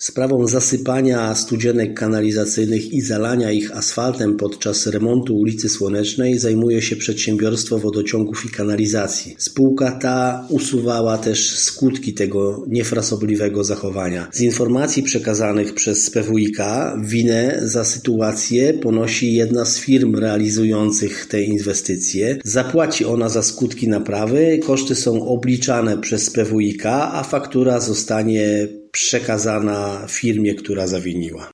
Sprawą zasypania studzienek kanalizacyjnych i zalania ich asfaltem podczas remontu ulicy Słonecznej zajmuje się przedsiębiorstwo wodociągów i kanalizacji. Spółka ta usuwała też skutki tego niefrasobliwego zachowania. Z informacji przekazanych przez PWiK winę za sytuację ponosi jedna z firm realizujących te inwestycje. Zapłaci ona za skutki naprawy, koszty są obliczane przez PWiK, a faktura zostanie przekazana firmie, która zawiniła.